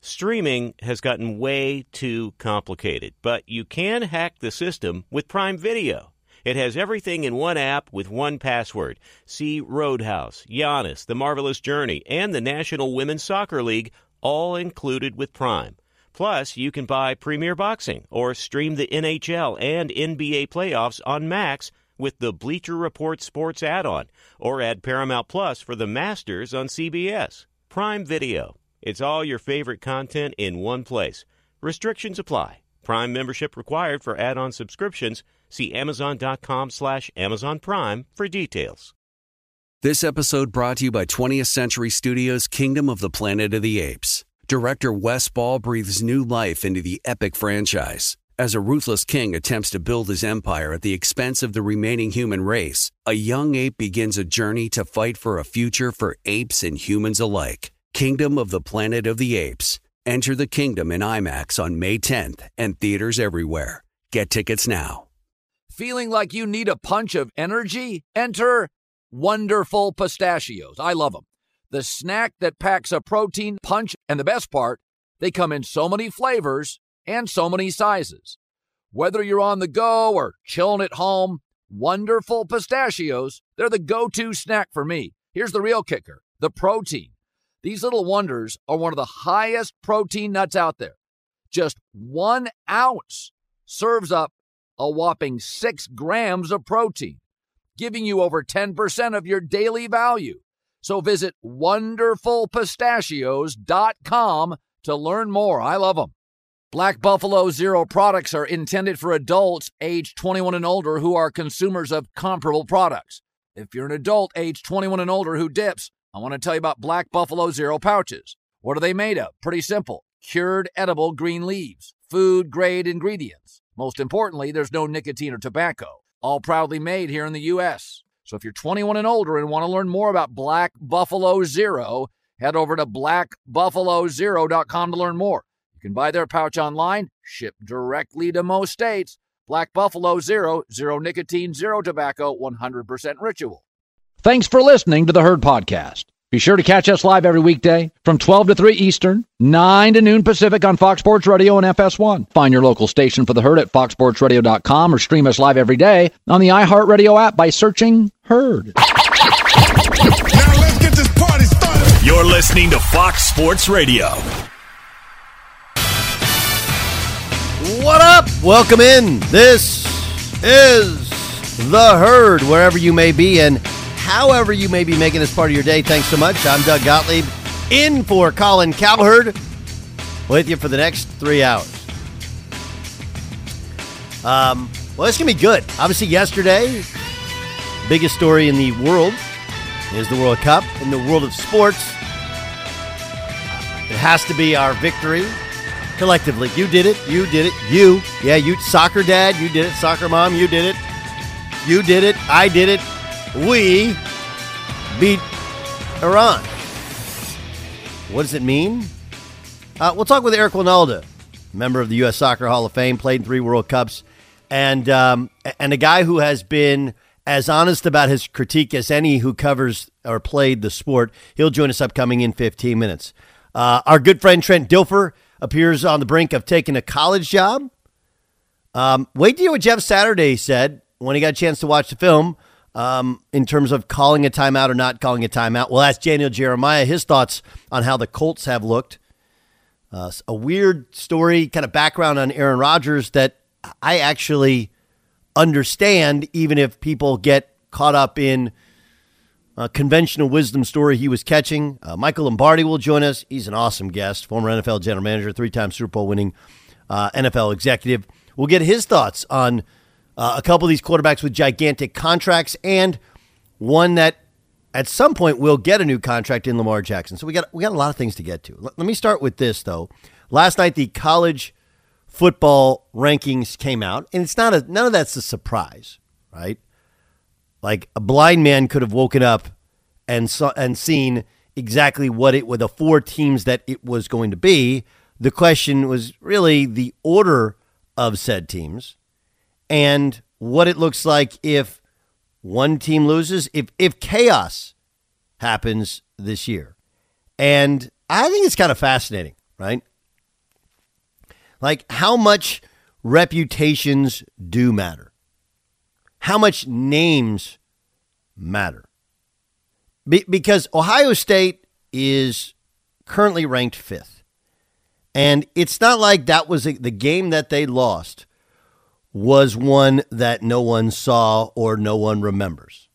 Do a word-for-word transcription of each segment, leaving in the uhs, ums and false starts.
Streaming has gotten way too complicated, but you can hack the system with Prime Video. It has everything in one app with one password. See Roadhouse, Giannis, The Marvelous Journey, and the National Women's Soccer League, all included with Prime. Plus, you can buy Premier Boxing or stream the N H L and N B A playoffs on Max with the Bleacher Report Sports add-on, or add Paramount Plus for the Masters on C B S. Prime Video. It's all your favorite content in one place. Restrictions apply. Prime membership required for add-on subscriptions. See Amazon.com slash Amazon Prime for details. This episode brought to you by twentieth Century Studios' Kingdom of the Planet of the Apes. Director Wes Ball breathes new life into the epic franchise. As a ruthless king attempts to build his empire at the expense of the remaining human race, a young ape begins a journey to fight for a future for apes and humans alike. Kingdom of the Planet of the Apes. Enter the kingdom in IMAX on May tenth and theaters everywhere. Get tickets now. Feeling like you need a punch of energy? Enter Wonderful Pistachios. I love them. The snack that packs a protein punch, and the best part, they come in so many flavors and so many sizes. Whether you're on the go or chilling at home, Wonderful Pistachios, they're the go-to snack for me. Here's the real kicker, the protein. These little wonders are one of the highest protein nuts out there. Just one ounce serves up a whopping six grams of protein, giving you over ten percent of your daily value. So visit wonderful pistachios dot com to learn more. I love them. Black Buffalo Zero products are intended for adults age twenty-one and older who are consumers of comparable products. If you're an adult age twenty-one and older who dips, I want to tell you about Black Buffalo Zero pouches. What are they made of? Pretty simple. Cured edible green leaves, food-grade ingredients. Most importantly, there's no nicotine or tobacco. All proudly made here in the U S So if you're twenty-one and older and want to learn more about Black Buffalo Zero, head over to black buffalo zero dot com to learn more. You can buy their pouch online, shipped directly to most states. Black Buffalo Zero, zero nicotine, zero tobacco, one hundred percent ritual. Thanks for listening to the Herd Podcast. Be sure to catch us live every weekday from twelve to three Eastern, nine to noon Pacific on Fox Sports Radio and F S one. Find your local station for the Herd at fox sports radio dot com or stream us live every day on the iHeartRadio app by searching Herd. Now let's get this party started. You're listening to Fox Sports Radio. What up? Welcome in. This is the Herd, wherever you may be and however you may be making this part of your day. Thanks so much. I'm Doug Gottlieb, in for Colin Cowherd, with you for the next three hours. Um, well, it's going to be good. Obviously, yesterday, biggest story in the world is the World Cup. In the world of sports, it has to be our victory collectively. You did it. You did it. You. Yeah, you. Soccer dad, you did it. Soccer mom, you did it. You did it. I did it. We beat Iran. What does it mean? Uh, we'll talk with Eric Wynalda, member of the U S Soccer Hall of Fame, played in three World Cups, and um, and a guy who has been as honest about his critique as any who covers or played the sport. He'll join us upcoming in fifteen minutes. Uh, our good friend Trent Dilfer appears on the brink of taking a college job. Um, wait to hear what Jeff Saturday said when he got a chance to watch the film. Um, in terms of calling a timeout or not calling a timeout. We'll ask Daniel Jeremiah his thoughts on how the Colts have looked. Uh, a weird story, kind of background on Aaron Rodgers that I actually understand, even if people get caught up in a conventional wisdom story he was catching. Uh, Michael Lombardi will join us. He's an awesome guest, former N F L general manager, three-time Super Bowl winning uh, N F L executive. We'll get his thoughts on Uh, a couple of these quarterbacks with gigantic contracts and one that at some point will get a new contract in Lamar Jackson. So we got we got a lot of things to get to. Let, let me start with this, though. Last night, the college football rankings came out, and it's not a none of that's a surprise, right? Like a blind man could have woken up and saw, and seen exactly what it were the four teams that it was going to be. The question was really the order of said teams. And what it looks like if one team loses, if if chaos happens this year. And I think it's kind of fascinating, right? Like, how much reputations do matter? How much names matter? Be- because Ohio State is currently ranked fifth. And it's not like that was a, the game that they lost was one that no one saw or no one remembers.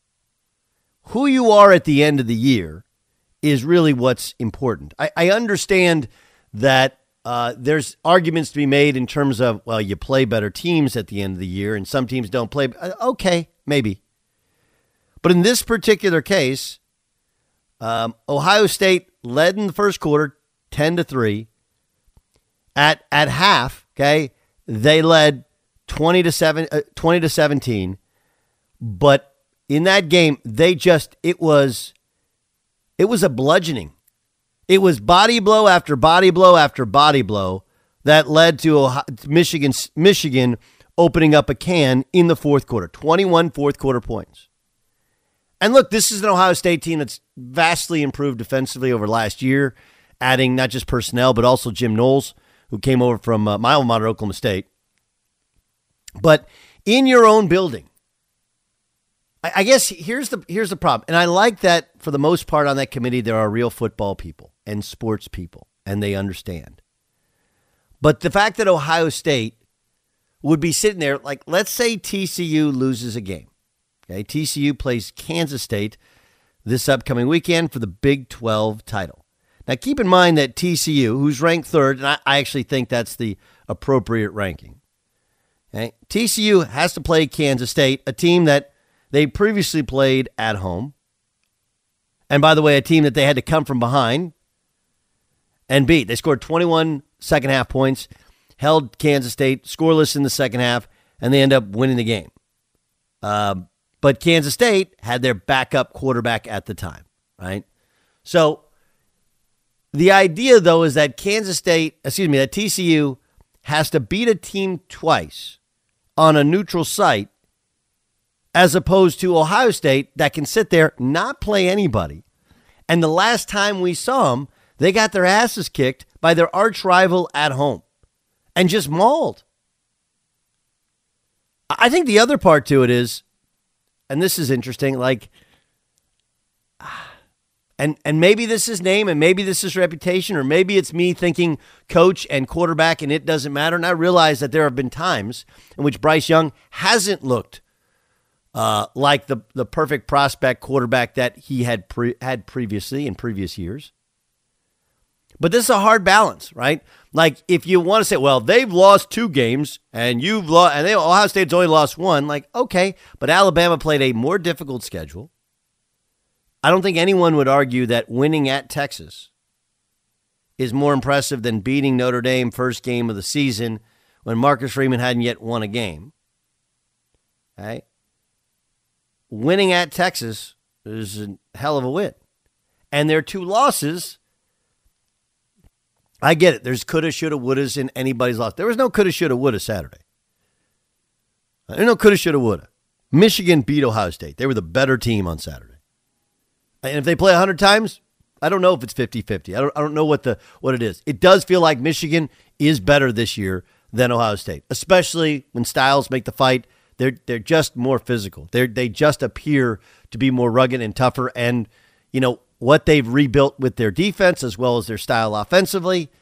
Who you are at the end of the year is really what's important. I, I understand that uh, there's arguments to be made in terms of, well, you play better teams at the end of the year and some teams don't play. Okay, maybe. But in this particular case, um, Ohio State led in the first quarter ten to three. At at half, okay, they led twenty to seven, uh, twenty to seventeen. But in that game, they just it was it was a bludgeoning. It was body blow after body blow after body blow that led to Ohio, Michigan Michigan opening up a can in the fourth quarter. twenty-one fourth quarter points. And look, this is an Ohio State team that's vastly improved defensively over last year, adding not just personnel but also Jim Knowles, who came over from uh, my alma mater, Oklahoma State. But in your own building, I, I guess here's the here's the problem. And I like that for the most part on that committee, there are real football people and sports people, and they understand. But the fact that Ohio State would be sitting there, like, let's say T C U loses a game. Okay, T C U plays Kansas State this upcoming weekend for the Big twelve title. Now, keep in mind that T C U, who's ranked third, and I, I actually think that's the appropriate ranking, okay? T C U has to play Kansas State, a team that they previously played at home. And by the way, a team that they had to come from behind and beat. They scored twenty-one second half points, held Kansas State scoreless in the second half, and they end up winning the game. Um, but Kansas State had their backup quarterback at the time, right? So the idea, though, is that Kansas State, excuse me, that T C U has to beat a team twice on a neutral site as opposed to Ohio State that can sit there, not play anybody. And the last time we saw them, they got their asses kicked by their arch rival at home and just mauled. I think the other part to it is, and this is interesting, like, And and maybe this is name and maybe this is reputation, or maybe it's me thinking coach and quarterback and it doesn't matter. And I realize that there have been times in which Bryce Young hasn't looked uh, like the, the perfect prospect quarterback that he had pre- had previously in previous years. But this is a hard balance, right? Like, if you want to say, well, they've lost two games and you've lost, and they, Ohio State's only lost one, like, okay, but Alabama played a more difficult schedule. I don't think anyone would argue that winning at Texas is more impressive than beating Notre Dame first game of the season when Marcus Freeman hadn't yet won a game. Okay? Winning at Texas is a hell of a win. And their two losses, I get it. There's coulda, shoulda, wouldas in anybody's loss. There was no coulda, shoulda, woulda Saturday. There's no coulda, shoulda, woulda. Michigan beat Ohio State. They were the better team on Saturday. And if they play one hundred times, I don't know if it's fifty-fifty. I don't I don't know what the what it is. It does feel like Michigan is better this year than Ohio State, especially when styles make the fight. They're they're just more physical. They they just appear to be more rugged and tougher. And, you know, what they've rebuilt with their defense as well as their style offensively,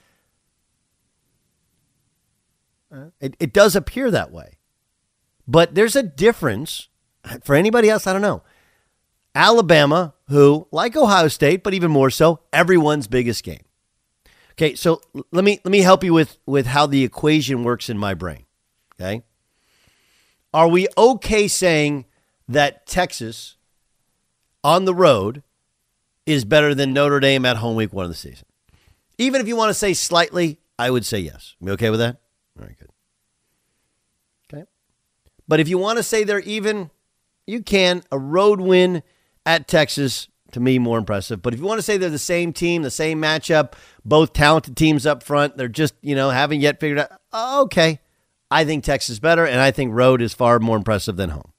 it, it does appear that way. But there's a difference. For anybody else, I don't know. Alabama, who, like Ohio State, but even more so, everyone's biggest game. Okay, so let me let me help you with, with how the equation works in my brain. Okay? Are we okay saying that Texas on the road is better than Notre Dame at home week one of the season? Even if you want to say slightly, I would say yes. You okay with that? All right, good. Okay. But if you want to say they're even, you can. A road win at Texas, to me, more impressive. But if you want to say they're the same team, the same matchup, both talented teams up front, they're just, you know, haven't yet figured out, okay, I think Texas is better, and I think road is far more impressive than home.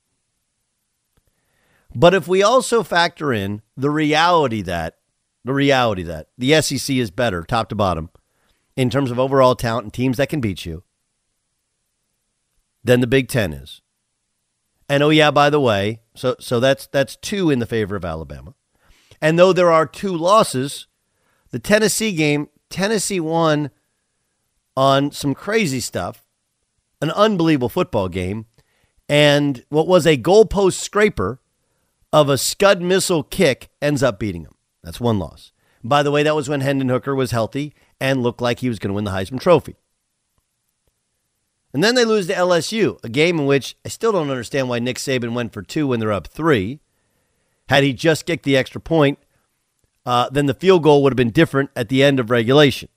But if we also factor in the reality that, the reality that the S E C is better, top to bottom, in terms of overall talent and teams that can beat you than the Big Ten is. And oh yeah, by the way, so so that's that's two in the favor of Alabama. And though there are two losses, the Tennessee game, Tennessee won on some crazy stuff, an unbelievable football game, and what was a goalpost scraper of a Scud missile kick ends up beating them. That's one loss. By the way, that was when Hendon Hooker was healthy and looked like he was going to win the Heisman Trophy. And then they lose to L S U, a game in which I still don't understand why Nick Saban went for two when they're up three. Had he just kicked the extra point, uh, then the field goal would have been different at the end of regulation.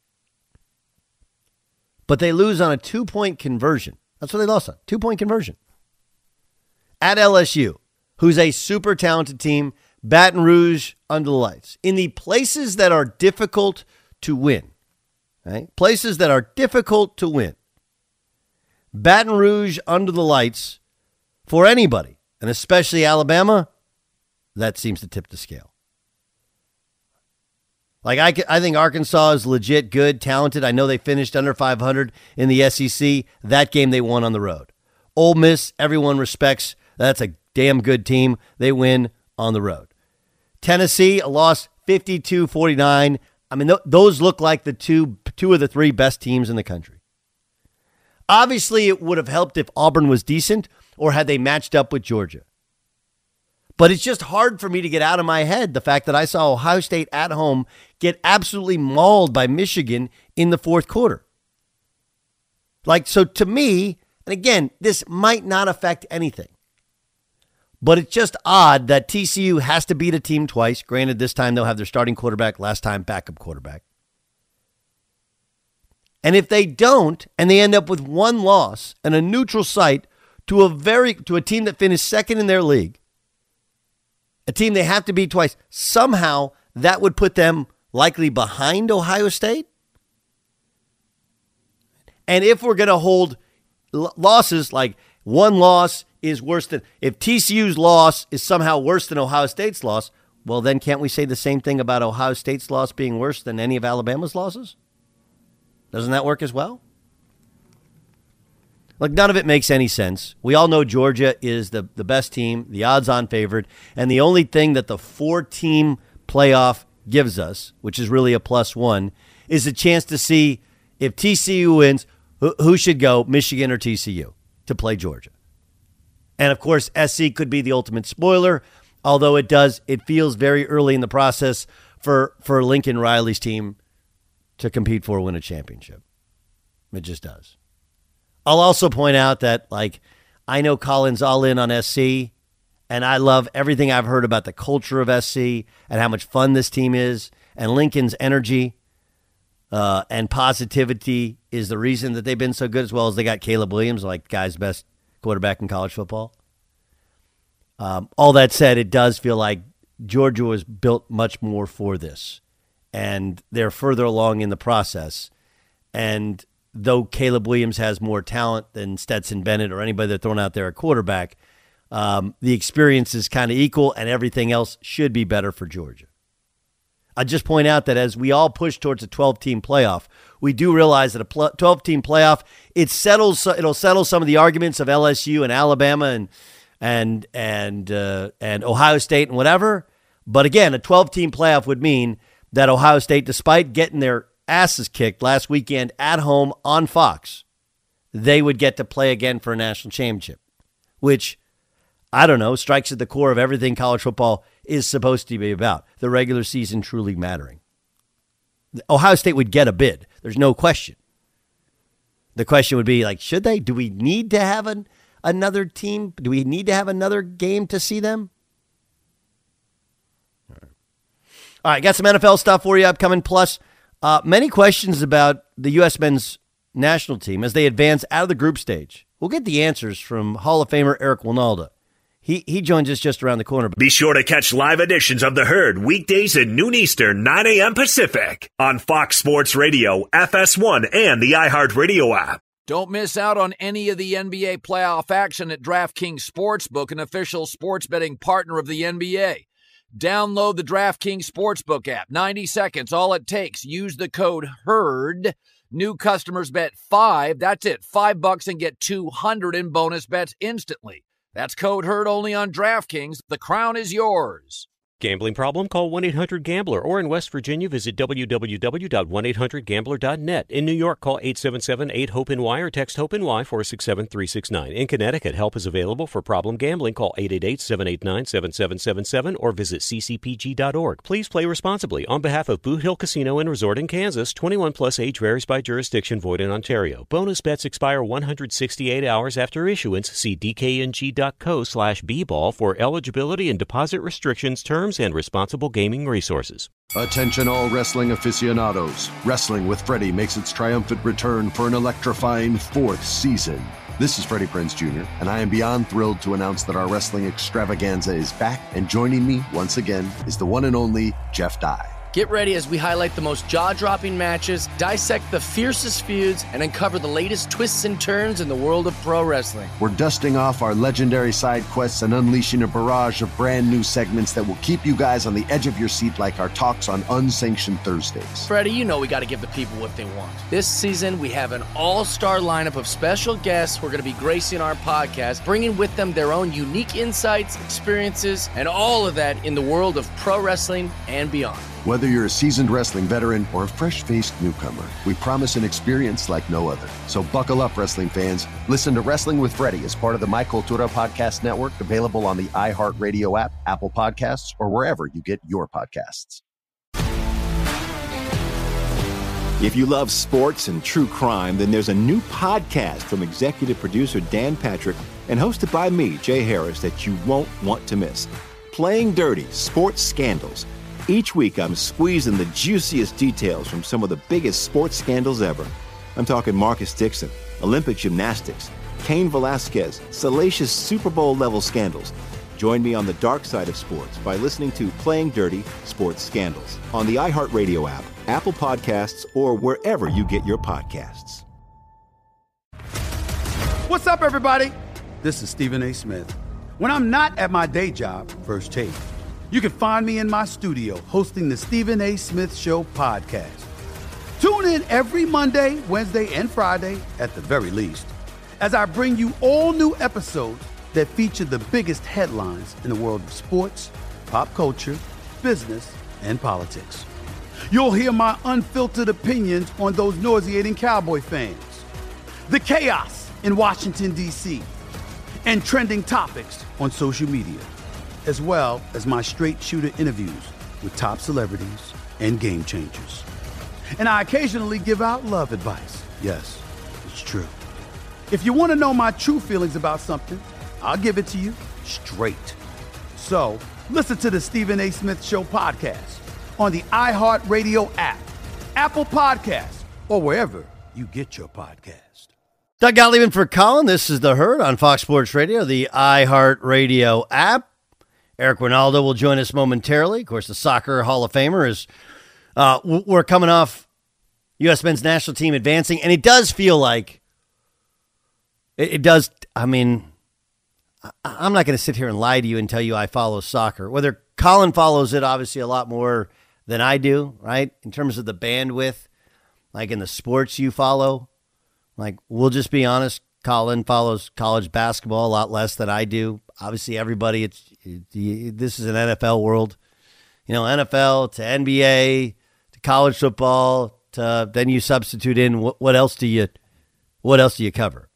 But they lose on a two-point conversion. That's what they lost on, two-point conversion. At L S U, who's a super talented team, Baton Rouge under the lights. In the places that are difficult to win, right? Places that are difficult to win, Baton Rouge under the lights for anybody, and especially Alabama, that seems to tip the scale. Like, I, I think Arkansas is legit good, talented. I know they finished under five hundred in the S E C. That game they won on the road. Ole Miss, everyone respects. That's a damn good team. They win on the road. Tennessee, a loss fifty-two forty-nine. I mean, th- those look like the two, two of the three best teams in the country. Obviously, it would have helped if Auburn was decent or had they matched up with Georgia. But it's just hard for me to get out of my head the fact that I saw Ohio State at home get absolutely mauled by Michigan in the fourth quarter. Like, so to me, and again, this might not affect anything, but it's just odd that T C U has to beat a team twice. Granted, this time they'll have their starting quarterback, last time backup quarterback. And if they don't, and they end up with one loss and a neutral site to a very to a team that finished second in their league, a team they have to beat twice, somehow that would put them likely behind Ohio State. And if we're going to hold l- losses, like one loss is worse than, if T C U's loss is somehow worse than Ohio State's loss, well, then can't we say the same thing about Ohio State's loss being worse than any of Alabama's losses? Doesn't that work as well? Like, none of it makes any sense. We all know Georgia is the, the best team, the odds-on favorite, and the only thing that the four-team playoff gives us, which is really a plus one, is a chance to see if T C U wins, who, who should go, Michigan or T C U, to play Georgia. And, of course, S C could be the ultimate spoiler, although it does, it feels very early in the process for, for Lincoln Riley's team to compete for win a championship. It just does. I'll also point out that, like, I know Colin's all in on S C, and I love everything I've heard about the culture of S C and how much fun this team is, and Lincoln's energy uh, and positivity is the reason that they've been so good, as well as they got Caleb Williams, like guy's best quarterback in college football. Um, all that said, it does feel like Georgia was built much more for this, and they're further along in the process. And though Caleb Williams has more talent than Stetson Bennett or anybody they're throwing out there at quarterback, um, the experience is kind of equal, and everything else should be better for Georgia. I just point out that as we all push towards a twelve-team playoff, we do realize that a twelve-team playoff, it settles, it'll settle some of the arguments of L S U and Alabama and and and uh, and Ohio State and whatever. But again, a twelve-team playoff would mean that Ohio State, despite getting their asses kicked last weekend at home on Fox, they would get to play again for a national championship, which, I don't know, strikes at the core of everything college football is supposed to be about, the regular season truly mattering. Ohio State would get a bid. There's no question. The question would be, like, should they? Do we need to have an, another team? Do we need to have another game to see them? All right, All right, got some N F L stuff for you upcoming. Plus, Uh, many questions about the U S men's national team as they advance out of the group stage. We'll get the answers from Hall of Famer Eric Wynalda. He he joins us just around the corner. Be sure to catch live editions of The Herd weekdays at noon Eastern, nine a.m. Pacific on Fox Sports Radio, F S one, and the iHeartRadio app. Don't miss out on any of the N B A playoff action at DraftKings Sportsbook, an official sports betting partner of the N B A. Download the DraftKings Sportsbook app. ninety seconds, all it takes. Use the code HERD. New customers bet five. That's it. Five bucks and get two hundred in bonus bets instantly. That's code HERD only on DraftKings. The crown is yours. Gambling problem? Call one eight hundred gambler, or in West Virginia, visit w w w dot one eight hundred gambler dot net. In New York, call eight seven seven eight hope N Y or text HOPE-NY four six seven three six nine. In Connecticut, help is available for problem gambling. Call eight eight eight seven eight nine seven seven seven seven or visit c c p g dot org. Please play responsibly. On behalf of Boot Hill Casino and Resort in Kansas, twenty-one plus age varies by jurisdiction, void in Ontario. Bonus bets expire one hundred sixty-eight hours after issuance. See d k n g dot co slash b ball for eligibility and deposit restrictions, terms, and responsible gaming resources. Attention all wrestling aficionados. Wrestling with Freddie makes its triumphant return for an electrifying fourth season. This is Freddie Prinze Junior, and I am beyond thrilled to announce that our wrestling extravaganza is back, and joining me once again is the one and only Jeff Dye. Get ready as we highlight the most jaw-dropping matches, dissect the fiercest feuds, and uncover the latest twists and turns in the world of pro wrestling. We're dusting off our legendary side quests and unleashing a barrage of brand new segments that will keep you guys on the edge of your seat like our talks on Unsanctioned Thursdays. Freddie, you know we got to give the people what they want. This season, we have an all-star lineup of special guests who are going to be gracing our podcast, bringing with them their own unique insights, experiences, and all of that in the world of pro wrestling and beyond. Whether you're a seasoned wrestling veteran or a fresh-faced newcomer, we promise an experience like no other. So buckle up, wrestling fans. Listen to Wrestling with Freddie as part of the My Cultura Podcast Network, available on the iHeartRadio app, Apple Podcasts, or wherever you get your podcasts. If you love sports and true crime, then there's a new podcast from executive producer Dan Patrick and hosted by me, Jay Harris, that you won't want to miss. Playing Dirty: Sports Scandals. Each week, I'm squeezing the juiciest details from some of the biggest sports scandals ever. I'm talking Marcus Dixon, Olympic gymnastics, Cain Velasquez, salacious Super Bowl-level scandals. Join me on the dark side of sports by listening to Playing Dirty: Sports Scandals on the iHeartRadio app, Apple Podcasts, or wherever you get your podcasts. What's up, everybody? This is Stephen A. Smith. When I'm not at my day job, First Take, you can find me in my studio hosting the Stephen A. Smith Show podcast. Tune in every Monday, Wednesday, and Friday, at the very least, as I bring you all new episodes that feature the biggest headlines in the world of sports, pop culture, business, and politics. You'll hear my unfiltered opinions on those nauseating Cowboy fans, the chaos in Washington, D C, and trending topics on social media, as well as my straight shooter interviews with top celebrities and game changers. And I occasionally give out love advice. Yes, it's true. If you want to know my true feelings about something, I'll give it to you straight. So listen to the Stephen A. Smith Show podcast on the iHeartRadio app, Apple Podcasts, or wherever you get your podcast. Doug Gottlieb for Colin. This is The Herd on Fox Sports Radio, the iHeartRadio app. Eric Ronaldo will join us momentarily. Of course, the Soccer Hall of Famer is, uh, we're coming off U S men's national team advancing, and it does feel like, it, it does, I mean, I, I'm not going to sit here and lie to you and tell you I follow soccer. Whether Colin follows it, obviously, a lot more than I do, right? In terms of the bandwidth, like in the sports you follow, like, we'll just be honest, Colin follows college basketball a lot less than I do. Obviously, everybody, it's it, this is an N F L world. You know, N F L to N B A to college football to then you substitute in what, what else do you what else do you cover?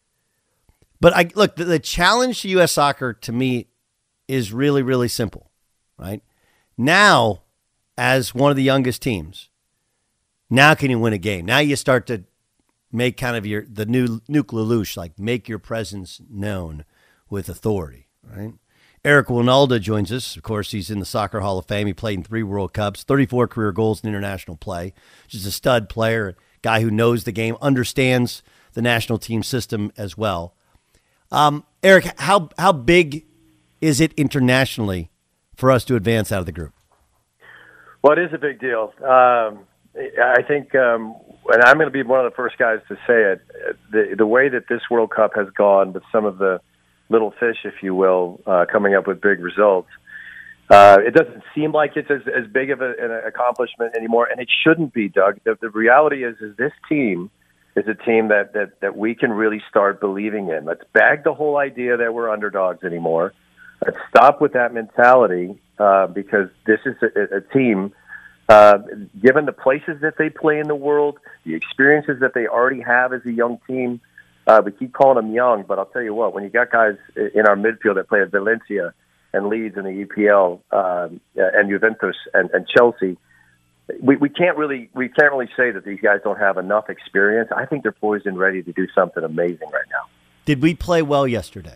But I look, the, the challenge to U S soccer to me is really, really simple, right? Now, as one of the youngest teams, now can you win a game? Now you start to make kind of your the new Nuke LaLoosh, like make your presence known with authority, right? Eric Ronaldo joins us. Of course, he's in the Soccer Hall of Fame. He played in three World Cups, thirty-four career goals in international play. Just a stud player, a guy who knows the game, understands the national team system as well. Um, Eric, how how big is it internationally for us to advance out of the group? Well, it is a big deal. Um, I think, um, and I'm going to be one of the first guys to say it, the, the way that this World Cup has gone with some of the little fish, if you will, uh, coming up with big results, Uh, it doesn't seem like it's as, as big of a, an accomplishment anymore, and it shouldn't be, Doug. The, the reality is, is this team is a team that, that, that we can really start believing in. Let's bag the whole idea that we're underdogs anymore. Let's stop with that mentality uh, because this is a, a team, uh, given the places that they play in the world, the experiences that they already have as a young team. Uh, we keep calling them young, but I'll tell you what, when you got guys in our midfield that play at Valencia and Leeds in the E P L um, and Juventus and, and Chelsea, we, we can't really we can't really say that these guys don't have enough experience. I think they're poised and ready to do something amazing right now. Did we play well yesterday?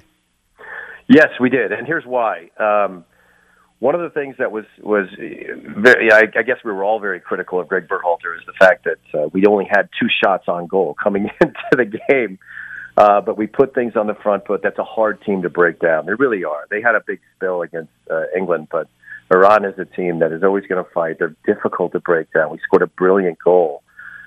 Yes, we did, and here's why. Um, one of the things that was was very, I, I guess we were all very critical of Greg Berhalter is the fact that uh, we only had two shots on goal coming into the game, uh, but we put things on the front foot. That's a hard team to break down. They really are. They had a big spill against uh, England, but Iran is a team that is always going to fight. They're difficult to break down. We scored a brilliant goal.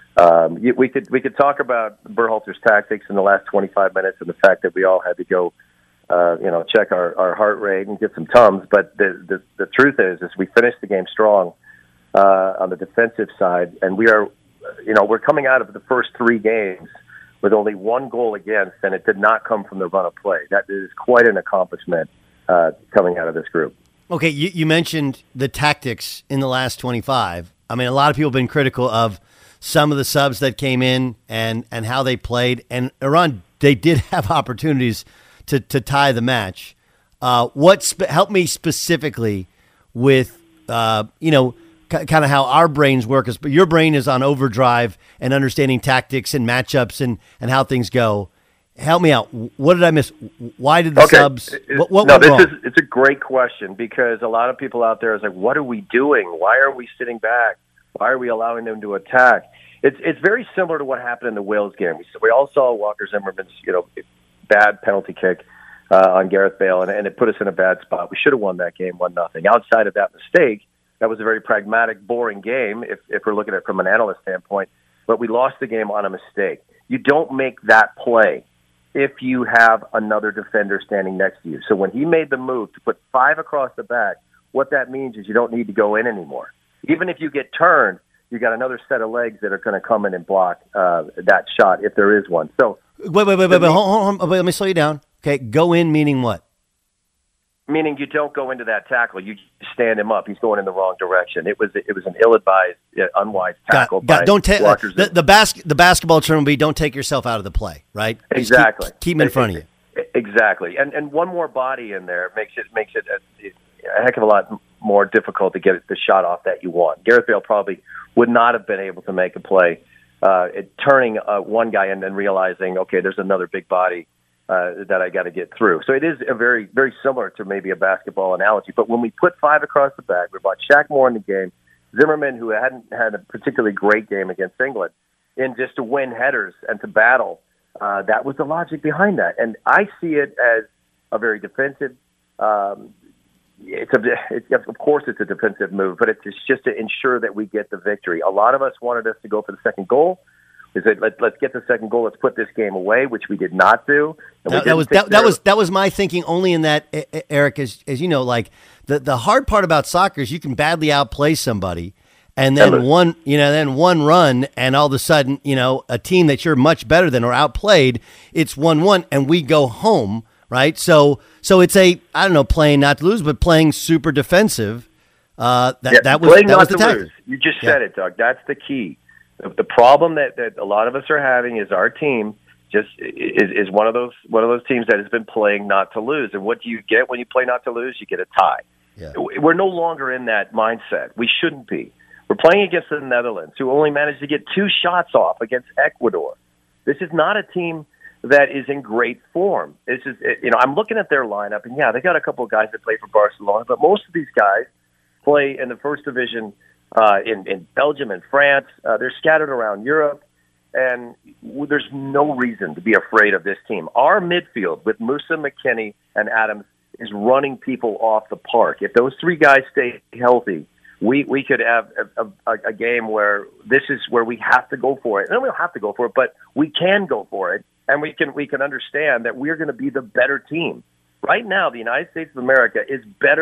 Um, we could we could talk about Berhalter's tactics in the last twenty-five minutes and the fact that we all had to go. Uh, you know, check our, our heart rate and get some Tums. But the, the the truth is, is we finished the game strong uh, on the defensive side, and we are, you know, we're coming out of the first three games with only one goal against, and it did not come from the run of play. That is quite an accomplishment uh, coming out of this group. Okay, you, you mentioned the tactics in the last twenty-five. I mean, a lot of people have been critical of some of the subs that came in and, and how they played, and Iran, they did have opportunities to, to tie the match. Uh, what spe- help me specifically with, uh, you know, c- kind of how our brains work. Is, but your brain is on overdrive and understanding tactics and matchups and, and how things go. Help me out. What did I miss? Why did the okay. subs? What, what no, went this wrong? is it's a great question because a lot of people out there is like, what are we doing? Why are we sitting back? Why are we allowing them to attack? It's it's very similar to what happened in the Wales game. We, we all saw Walker Zimmerman's, you know, bad penalty kick uh, on Gareth Bale, and, and it put us in a bad spot. We should have won that game one nothing. Outside of that mistake, that was a very pragmatic, boring game if, if we're looking at it from an analyst standpoint, but we lost the game on a mistake. You don't make that play if you have another defender standing next to you. So when he made the move to put five across the back, what that means is you don't need to go in anymore. Even if you get turned, you got another set of legs that are going to come in and block uh, that shot if there is one. So wait, wait, wait, wait, wait, hold, hold, hold, wait, let me slow you down. Okay, go in meaning what? Meaning you don't go into that tackle. You stand him up. He's going in the wrong direction. It was it was an ill-advised, uh, unwise tackle. Got, got, by don't take uh, the the, bas- the basketball term will be don't take yourself out of the play, right? Exactly. Keep, keep him in front of you. Exactly. And and one more body in there makes it makes it a, a heck of a lot more difficult to get the shot off that you want. Gareth Bale probably would not have been able to make a play, uh, it, turning uh, one guy and then realizing, okay, there's another big body uh, that I got to get through. So it is a very, very similar to maybe a basketball analogy. But when we put five across the back, we brought Shaq Moore in the game, Zimmerman, who hadn't had a particularly great game against England, in just to win headers and to battle. Uh, that was the logic behind that. And I see it as a very defensive um, It's a, it's, of course, it's a defensive move, but it's just to ensure that we get the victory. A lot of us wanted us to go for the second goal. We said, Let, let's get the second goal. Let's put this game away, which we did not do. And that, that was that, that was that was my thinking. Only in that, Eric, as as you know, like the the hard part about soccer is you can badly outplay somebody, and then and one you know then one run, and all of a sudden you know a team that you're much better than or outplayed, it's one one, and we go home. Right, so so it's a I don't know playing not to lose, but playing super defensive. Uh, that yeah, that was playing that not was the to tactic. lose. You just Yeah. said it, Doug. That's the key. The, the problem that, that a lot of us are having is our team just is, is one of those one of those teams that has been playing not to lose. And what do you get when you play not to lose? You get a tie. Yeah. We're no longer in that mindset. We shouldn't be. We're playing against the Netherlands, who only managed to get two shots off against Ecuador. This is not a team that is in great form. It's just, you know, I'm looking at their lineup, and yeah, they got a couple of guys that play for Barcelona, but most of these guys play in the first division uh, in, in Belgium and France. Uh, they're scattered around Europe, and there's no reason to be afraid of this team. Our midfield with Musa, McKennie, and Adams is running people off the park. If those three guys stay healthy, we, we could have a, a, a game where this is where we have to go for it. And we don't have to go for it, but we can go for it. And we can we can understand that we're going to be the better team. Right now, the United States of America is better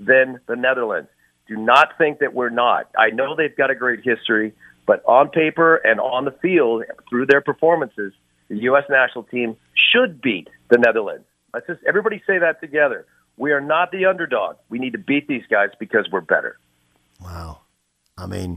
than the Netherlands. Do not think that we're not. I know they've got a great history, but on paper and on the field, through their performances, the U S national team should beat the Netherlands. Let's just everybody say that together. We are not the underdog. We need to beat these guys because we're better. Wow. I mean,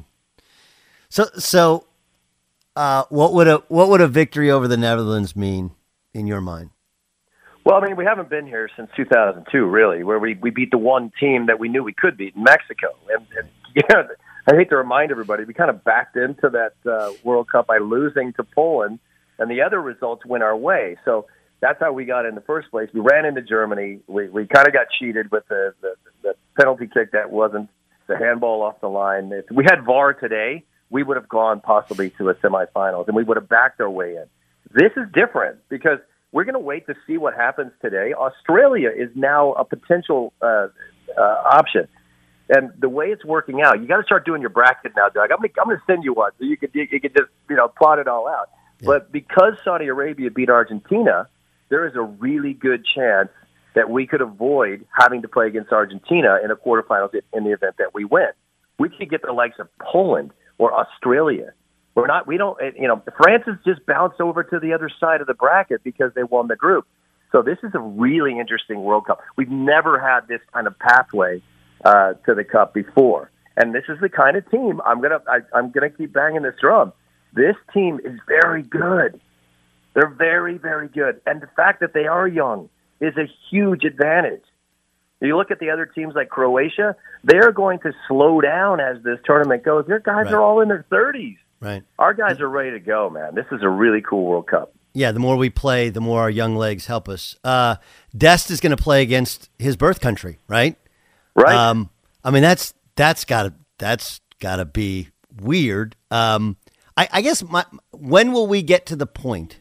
so so uh, what would a what would a victory over the Netherlands mean in your mind? Well, I mean, we haven't been here since two thousand two, really, where we, we beat the one team that we knew we could beat in Mexico. And, and yeah, I hate to remind everybody, we kind of backed into that uh, World Cup by losing to Poland, and the other results went our way. So that's how we got in the first place. We ran into Germany. We we kind of got cheated with the, the, the penalty kick that wasn't the handball off the line. If we had V A R today, we would have gone possibly to a semifinals, and we would have backed our way in. This is different because we're going to wait to see what happens today. Australia is now a potential uh, uh, option. And the way it's working out, you got to start doing your bracket now, Doug. I'm going I'm to send you one so you could you could just you know plot it all out. Yeah. But because Saudi Arabia beat Argentina, there is a really good chance that we could avoid having to play against Argentina in a quarterfinals in the event that we win. We could get the likes of Poland or Australia. We're not. We don't. You know, France has just bounced over to the other side of the bracket because they won the group. So this is a really interesting World Cup. We've never had this kind of pathway uh, to the Cup before, and this is the kind of team I'm gonna. I, I'm gonna keep banging this drum. This team is very good. They're very, very good, and the fact that they are young is a huge advantage. You look at the other teams like Croatia; they're going to slow down as this tournament goes. Their guys right. are all in their thirties. Right. Our guys are ready to go, man. This is a really cool World Cup. Yeah, the more we play, the more our young legs help us. Uh, Dest is going to play against his birth country, right? Right. Um, I mean, that's that's got to that's got to be weird. Um, I, I guess my, when will we get to the point,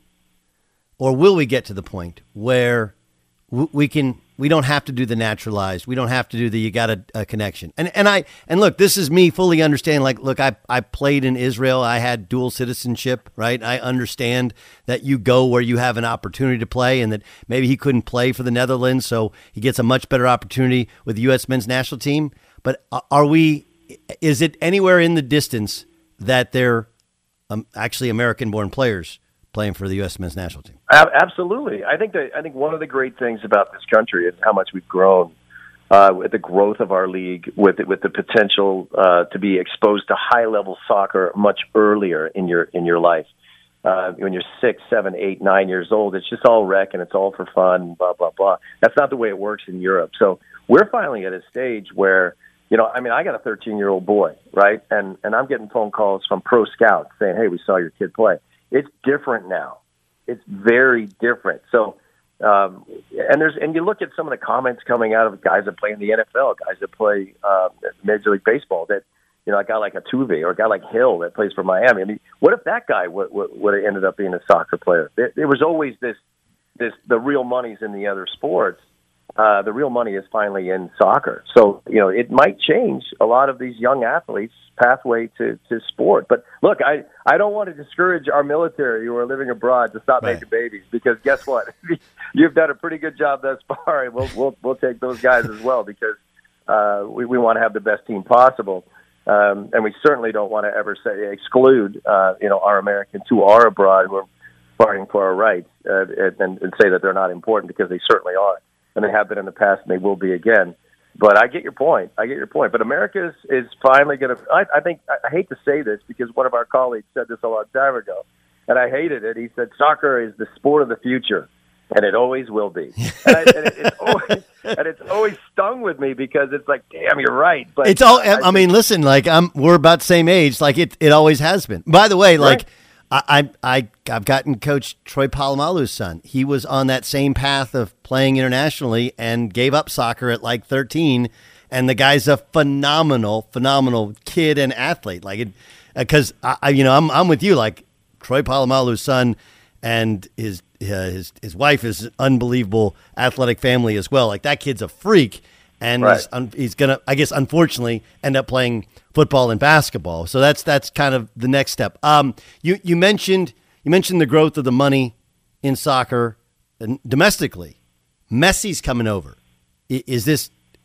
or will we get to the point where w- we can? We don't have to do the naturalized. We don't have to do the you got a, a connection. And and I and look, this is me fully understanding. Like, look, I I played in Israel. I had dual citizenship, right? I understand that you go where you have an opportunity to play, and that maybe he couldn't play for the Netherlands, so he gets a much better opportunity with the U S men's national team. But are we? Is it anywhere in the distance that they're um, actually American-born players playing for the U S men's national team? Absolutely. I think that I think one of the great things about this country is how much we've grown uh, with the growth of our league, with with the potential uh, to be exposed to high level soccer much earlier in your in your life. Uh, when you're six, seven, eight, nine years old, it's just all rec and it's all for fun. Blah blah blah. That's not the way it works in Europe. So we're finally at a stage where, you know, I mean, I got a thirteen year old boy, right, and and I'm getting phone calls from pro scouts saying, "Hey, we saw your kid play." It's different now. It's very different. So, um, and there's and you look at some of the comments coming out of guys that play in the N F L, guys that play uh, Major League Baseball. That you know, a guy like Altuve or a guy like Hill that plays for Miami. I mean, what if that guy would would, would have ended up being a soccer player? There, there was always this this the real money's in the other sports. Uh, the real money is finally in soccer. So, you know, it might change a lot of these young athletes' pathway to, to sport. But look, I, I don't want to discourage our military who are living abroad to stop right. making babies, because guess what? You've done a pretty good job thus far, and we'll we'll, we'll take those guys as well, because uh, we, we want to have the best team possible. Um, and we certainly don't want to ever say exclude, uh, you know, our Americans who are abroad, who are fighting for our rights, uh, and, and say that they're not important, because they certainly are. And they have been in the past, and they will be again. But I get your point. I get your point. But America is, is finally going to – I think – I hate to say this, because one of our colleagues said this a long time ago, and I hated it. He said, soccer is the sport of the future, and it always will be. And, I, and, it, it's always, and it's always stung with me, because it's like, damn, you're right. But it's all. I, I mean, listen, like I'm, we're about the same age. Like it, it always has been. By the way, like – I, I, I've gotten Coach Troy Polamalu's son. He was on that same path of playing internationally and gave up soccer at like thirteen. And the guy's a phenomenal, phenomenal kid and athlete. Like it, because I, I, you know, I'm, I'm with you. Like Troy Polamalu's son and his, uh, his, his wife is an unbelievable athletic family as well. Like that kid's a freak, and right. he's, un, he's gonna, I guess, unfortunately, end up playing football and basketball. So that's that's kind of the next step. Um, you you mentioned you mentioned the growth of the money in soccer domestically. Messi's coming over. Is this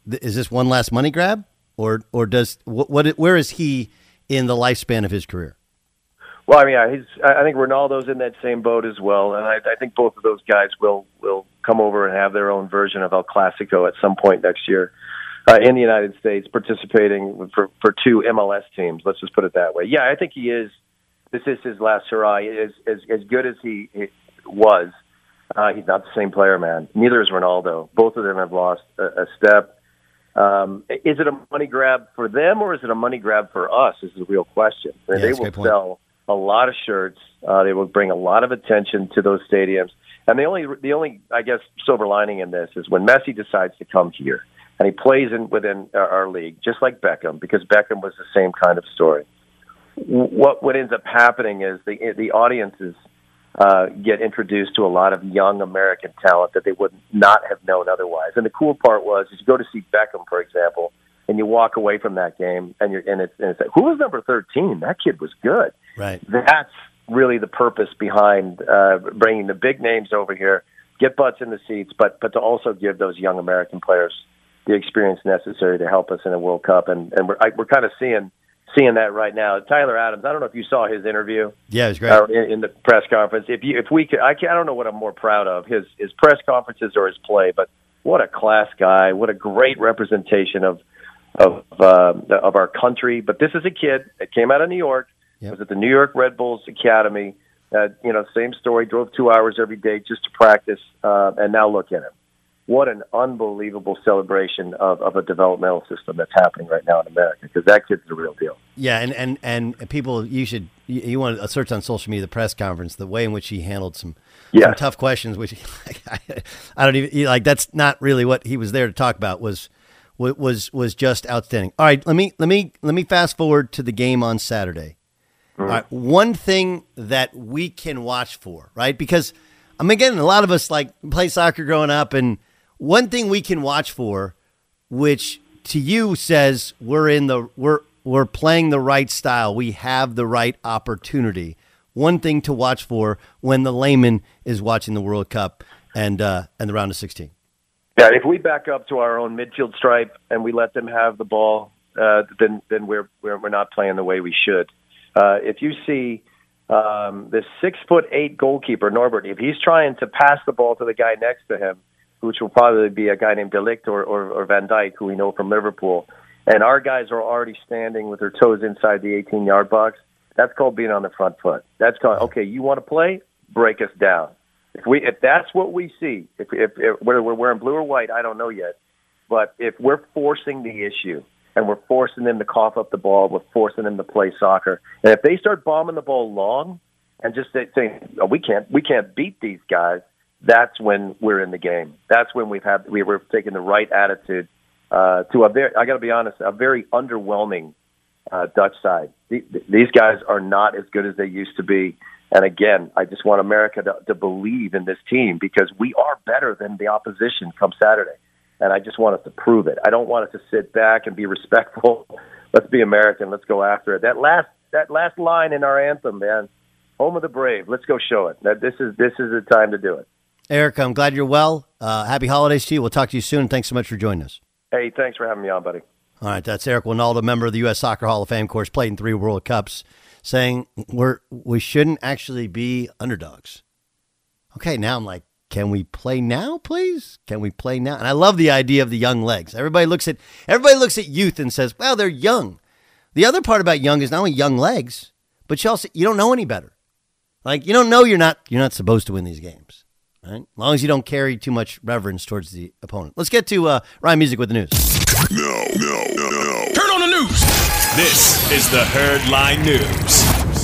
th- is this one last money grab, or or does what, what where is he in the lifespan of his career? Well, I mean, yeah, he's. I think Ronaldo's in that same boat as well, and I, I think both of those guys will will come over and have their own version of El Clasico at some point next year uh, in the United States, participating for for two M L S teams. Let's just put it that way. Yeah, I think he is. This is his last hurrah. As as, as good as he, he was, uh, he's not the same player, man. Neither is Ronaldo. Both of them have lost a, a step. Um, is it a money grab for them, or is it a money grab for us? Is the real question. Yeah, they will sell a lot of shirts. Uh, they will bring a lot of attention to those stadiums. And the only, the only, I guess, silver lining in this is when Messi decides to come here and he plays in within our, our league, just like Beckham, because Beckham was the same kind of story. What what ends up happening is the the audiences uh, get introduced to a lot of young American talent that they would not have known otherwise. And the cool part was, is you go to see Beckham, for example, and you walk away from that game, and you're and it's, and it's like, who was number thirteen? That kid was good. Right. That's really the purpose behind uh, bringing the big names over here, get butts in the seats, but but to also give those young American players the experience necessary to help us in a World Cup. And and we're I, we're kind of seeing seeing that right now. Tyler Adams, I don't know if you saw his interview. Yeah, it was great uh, in, in the press conference. If you if we could, I can't, I don't know what I'm more proud of, his his press conferences or his play, but what a class guy! What a great representation of. of uh, of our country. But this is a kid that came out of New York, yep. was at the New York Red Bulls Academy, uh, you know, same story, drove two hours every day just to practice, uh, and now look at him. What an unbelievable celebration of, of a developmental system that's happening right now in America, because that kid's the real deal. Yeah, and, and, and people, you should, you, you want to search on social media, the press conference, the way in which he handled some, yes. some tough questions, which I, I don't even, like, that's not really what he was there to talk about, was was was just outstanding. All right, let me let me let me fast forward to the game on Saturday. Mm-hmm. All right, one thing that we can watch for, right? Because I mean, again, a lot of us like play soccer growing up, and one thing we can watch for, which to you says we're in the we're we're playing the right style, we have the right opportunity. One thing to watch for when the layman is watching the World Cup and uh, and the round of sixteen. Yeah, if we back up to our own midfield stripe and we let them have the ball, uh, then then we're, we're we're not playing the way we should. Uh, if you see um, this six foot eight goalkeeper Norbert, if he's trying to pass the ball to the guy next to him, which will probably be a guy named De Ligt or, or, or Van Dijk, who we know from Liverpool, and our guys are already standing with their toes inside the eighteen yard box, that's called being on the front foot. That's called, okay, you want to play? Break us down. If we, if that's what we see, if, if, if whether we're wearing blue or white, I don't know yet. But if we're forcing the issue and we're forcing them to cough up the ball, we're forcing them to play soccer, and if they start bombing the ball long and just saying, oh, we can't, we can't beat these guys, that's when we're in the game. That's when we've had we were taking the right attitude uh, to a very, I got to be honest, a very underwhelming uh, Dutch side. These guys are not as good as they used to be. And again, I just want America to, to believe in this team, because we are better than the opposition come Saturday. And I just want us to prove it. I don't want us to sit back and be respectful. Let's be American. Let's go after it. That last that last line in our anthem, man, home of the brave. Let's go show it. That this is this is the time to do it. Eric, I'm glad you're well. Uh, happy holidays to you. We'll talk to you soon. Thanks so much for joining us. Hey, thanks for having me on, buddy. All right, that's Eric Wynalda, member of the U S Soccer Hall of Fame, of course, played in three World Cups, saying we're we shouldn't actually be underdogs. Okay, now I'm like, can we play now, please? Can we play now? And I love the idea of the young legs. Everybody looks at everybody looks at youth and says, well, they're young. The other part about young is not only young legs, but you also you don't know any better. Like, you don't know you're not you're not supposed to win these games. Right? As long as you don't carry too much reverence towards the opponent. Let's get to uh, Ryan Music with the news. No, no, no, no. Turn on the news. This is the Herd Line News.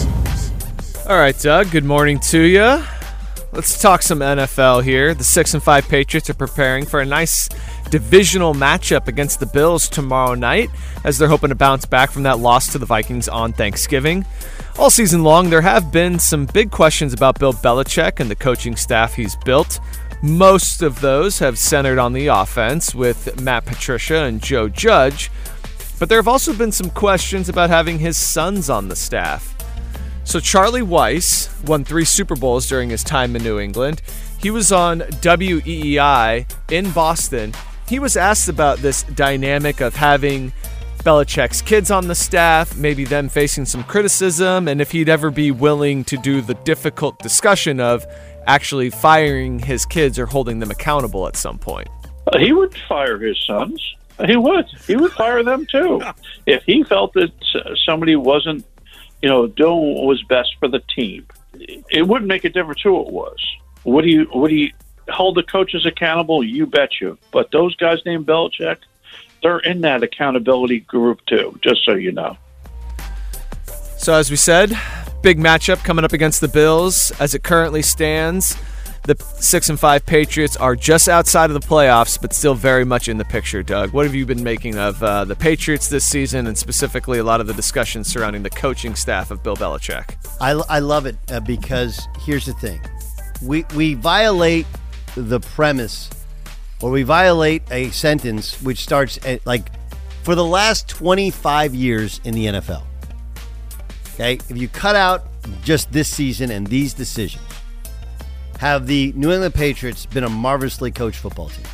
All right, Doug, good morning to you. Let's talk some N F L here. The six and five Patriots are preparing for a nice divisional matchup against the Bills tomorrow night, as they're hoping to bounce back from that loss to the Vikings on Thanksgiving. All season long, there have been some big questions about Bill Belichick and the coaching staff he's built. Most of those have centered on the offense with Matt Patricia and Joe Judge, but there have also been some questions about having his sons on the staff. So Charlie Weiss won three Super Bowls during his time in New England. He was on W E E I in Boston, he was asked about this dynamic of having Belichick's kids on the staff, maybe them facing some criticism, and if he'd ever be willing to do the difficult discussion of actually firing his kids or holding them accountable at some point. Uh, he would fire his sons. He would. He would fire them too. If he felt that somebody wasn't, you know, doing what was best for the team, it wouldn't make a difference who it was. Would he, would he hold the coaches accountable? You bet you. But those guys named Belichick, they're in that accountability group too, just so you know. So as we said, big matchup coming up against the Bills. As it currently stands, the six and five Patriots are just outside of the playoffs, but still very much in the picture. Doug, what have you been making of uh, the Patriots this season, and specifically a lot of the discussions surrounding the coaching staff of Bill Belichick? I, I love it uh, because here's the thing. We, we violate the premise, or we violate a sentence which starts at, like, for the last twenty-five years in the N F L. Okay, if you cut out just this season and these decisions, have the New England Patriots been a marvelously coached football team?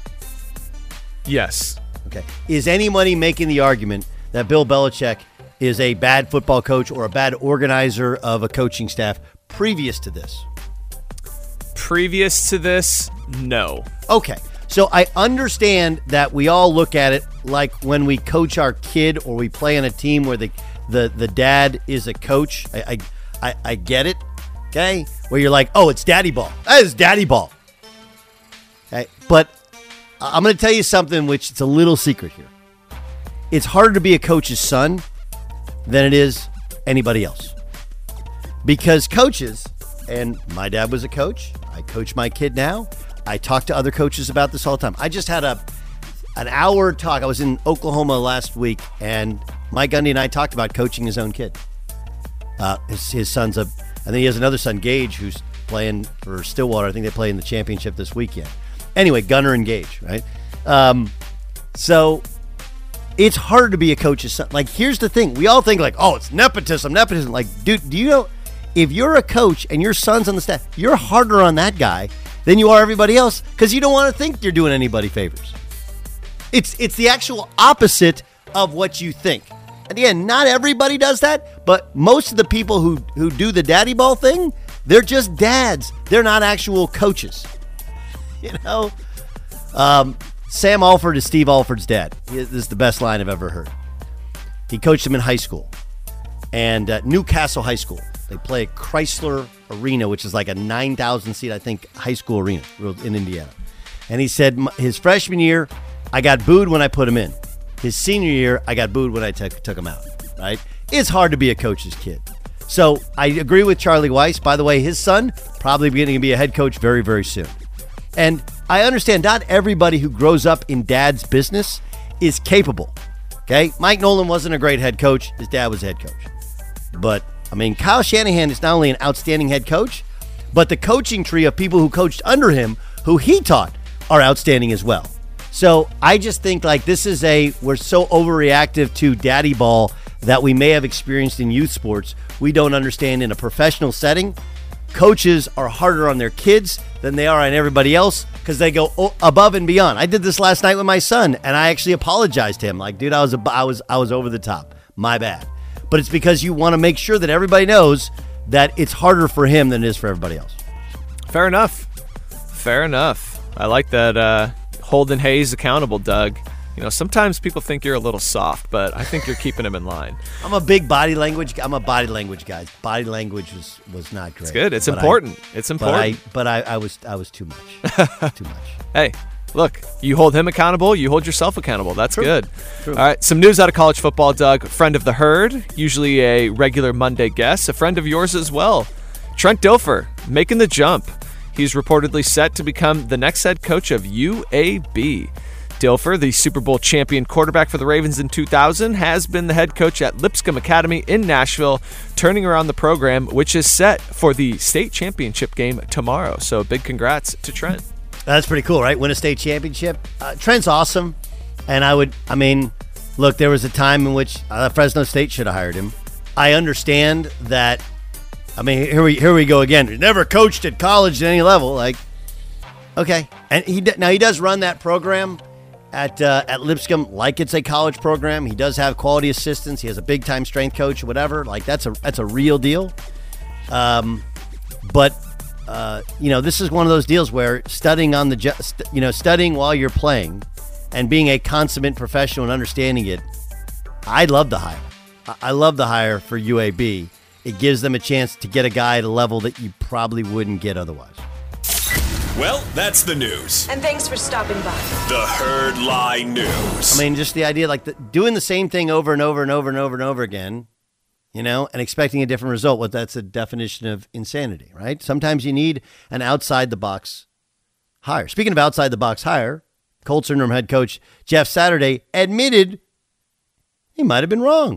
Yes. Okay. Is anybody making the argument that Bill Belichick is a bad football coach or a bad organizer of a coaching staff previous to this? Previous to this, no. Okay. So I understand that we all look at it like when we coach our kid or we play on a team where the the, the dad is a coach. I, I I I get it. Okay? Where you're like, oh, it's daddy ball. That is daddy ball. Okay? But I'm going to tell you something which it's a little secret here. It's harder to be a coach's son than it is anybody else. Because coaches, and my dad was a coach. I coach my kid now. I talk to other coaches about this all the time. I just had a an hour talk. I was in Oklahoma last week, and Mike Gundy and I talked about coaching his own kid. Uh, his, his son's a, I think he has another son, Gage, who's playing for Stillwater. I think they play in the championship this weekend. Anyway, Gunner and Gage, right? Um, so it's hard to be a coach's son. Like, here's the thing. We all think like, oh, it's nepotism, nepotism. Like, dude, do you know, if you're a coach and your son's on the staff, you're harder on that guy than you are everybody else because you don't want to think you're doing anybody favors. It's it's the actual opposite of what you think. And again, not everybody does that, but most of the people who, who do the daddy ball thing, they're just dads. They're not actual coaches. You know? Um, Sam Alford is Steve Alford's dad. This is the best line I've ever heard. He coached him in high school. And uh, Newcastle High School. They play at Chrysler Arena, which is like a nine thousand seat, I think, high school arena in Indiana. And he said his freshman year, I got booed when I put him in. His senior year, I got booed when I t- took him out, right? It's hard to be a coach's kid. So I agree with Charlie Weiss. By the way, his son probably going to be a head coach very, very soon. And I understand not everybody who grows up in dad's business is capable, okay? Mike Nolan wasn't a great head coach. His dad was a head coach. But, I mean, Kyle Shanahan is not only an outstanding head coach, but the coaching tree of people who coached under him, who he taught, are outstanding as well. So I just think like this is a, we're so overreactive to daddy ball that we may have experienced in youth sports. We don't understand in a professional setting. Coaches are harder on their kids than they are on everybody else because they go above and beyond. I did this last night with my son, and I actually apologized to him. Like, dude, I was I was I was over the top. My bad. But it's because you want to make sure that everybody knows that it's harder for him than it is for everybody else. Fair enough. Fair enough. I like that. Uh, holding Hayes accountable, Doug. You know, sometimes people think you're a little soft, but I think you're keeping him in line. I'm a big body language. I'm a body language guy. Body language was, was not great. It's good. It's important. I, it's important. But, I, but I, I was I was too much. Too much. Hey, look, you hold him accountable, you hold yourself accountable. That's True. good. True. All right, some news out of college football, Doug. Friend of the herd, usually a regular Monday guest, a friend of yours as well. Trent Dilfer making the jump. He's reportedly set to become the next head coach of U A B. Dilfer, the Super Bowl champion quarterback for the Ravens in two thousand, has been the head coach at Lipscomb Academy in Nashville, turning around the program, which is set for the state championship game tomorrow. So big congrats to Trent. That's pretty cool, right? Win a state championship. Uh, Trent's awesome. And I would, I mean, look, there was a time in which uh, Fresno State should have hired him. I understand that. I mean, here we here we go again. He never coached at college at any level. Like, okay. And he now he does run that program. at uh, at Lipscomb like it's a college program. He does have quality assistants. He has a big-time strength coach, whatever. Like, that's a that's a real deal. Um, but, uh, you know, this is one of those deals where studying on the, ju- st- you know, studying while you're playing and being a consummate professional and understanding it, I love the hire. I, I love the hire for U A B. It gives them a chance to get a guy at a level that you probably wouldn't get otherwise. Well, that's the news. And thanks for stopping by. The Herd Lie News. I mean, just the idea, like the, doing the same thing over and over and over and over and over again, you know, and expecting a different result. Well, that's a definition of insanity, right? Sometimes you need an outside-the-box hire. Speaking of outside-the-box hire, Colts interim head coach Jeff Saturday admitted he might have been wrong.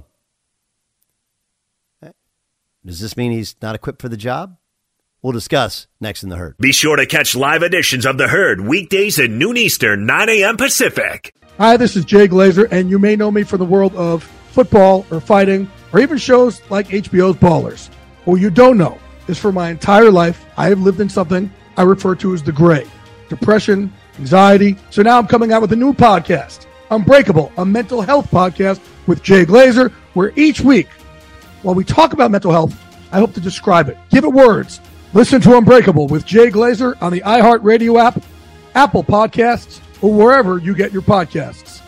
Does this mean he's not equipped for the job? We'll discuss next in The Herd. Be sure to catch live editions of The Herd weekdays at noon Eastern, nine a.m. Pacific. Hi, this is Jay Glazer, and you may know me from the world of football or fighting or even shows like H B O's Ballers. What you don't know is for my entire life, I have lived in something I refer to as the gray. Depression, anxiety. So now I'm coming out with a new podcast, Unbreakable, a mental health podcast with Jay Glazer, where each week, while we talk about mental health, I hope to describe it. Give it words. Listen to Unbreakable with Jay Glazer on the iHeartRadio app, Apple Podcasts, or wherever you get your podcasts.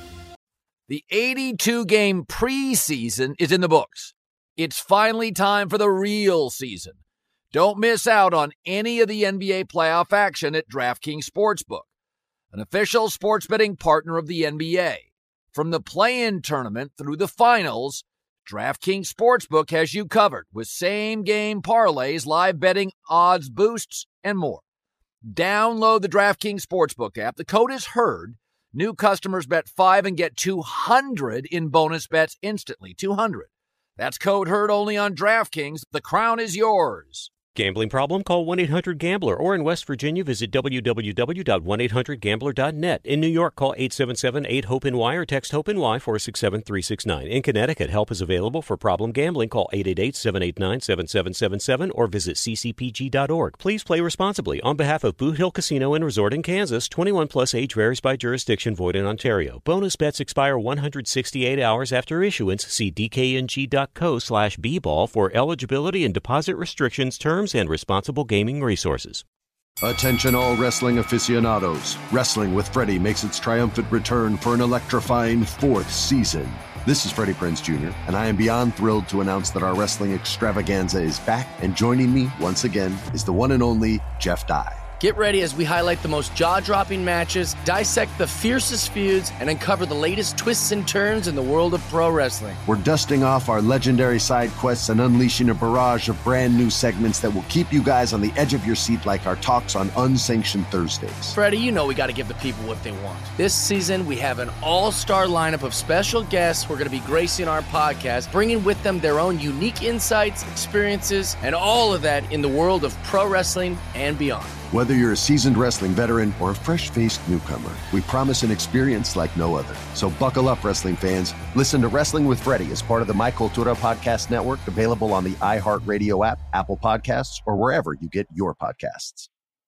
The eighty-two game preseason is in the books. It's finally time for the real season. Don't miss out on any of the N B A playoff action at DraftKings Sportsbook, an official sports betting partner of the N B A. From the play-in tournament through the finals, DraftKings Sportsbook has you covered with same-game parlays, live betting, odds boosts, and more. Download the DraftKings Sportsbook app. The code is HERD. New customers bet five and get two hundred in bonus bets instantly. two hundred. That's code HERD only on DraftKings. The crown is yours. Gambling problem? Call one eight hundred gambler, or in West Virginia, visit w w w dot one eight hundred gambler dot net. In New York, call eight seven seven eight hope N Y or text HOPE-NY four six seven three six nine. In Connecticut, help is available for problem gambling. Call eight eight eight seven eight nine seven seven seven seven or visit c c p g dot org. Please play responsibly. On behalf of Boot Hill Casino and Resort in Kansas, twenty-one plus age varies by jurisdiction, void in Ontario. Bonus bets expire one hundred sixty-eight hours after issuance. See d k n g dot co slash b ball for eligibility and deposit restrictions, terms, and responsible gaming resources. Attention all wrestling aficionados. Wrestling with Freddie makes its triumphant return for an electrifying fourth season. This is Freddie Prinze Junior, and I am beyond thrilled to announce that our wrestling extravaganza is back, and joining me once again is the one and only Jeff Dye. Get ready as we highlight the most jaw-dropping matches, dissect the fiercest feuds, and uncover the latest twists and turns in the world of pro wrestling. We're dusting off our legendary side quests and unleashing a barrage of brand new segments that will keep you guys on the edge of your seat like our talks on Unsanctioned Thursdays. Freddie, you know we got to give the people what they want. This season, we have an all-star lineup of special guests who are going to be gracing our podcast, bringing with them their own unique insights, experiences, and all of that in the world of pro wrestling and beyond. Whether you're a seasoned wrestling veteran or a fresh-faced newcomer, we promise an experience like no other. So buckle up, wrestling fans. Listen to Wrestling with Freddie as part of the My Cultura Podcast Network, available on the iHeartRadio app, Apple Podcasts, or wherever you get your podcasts.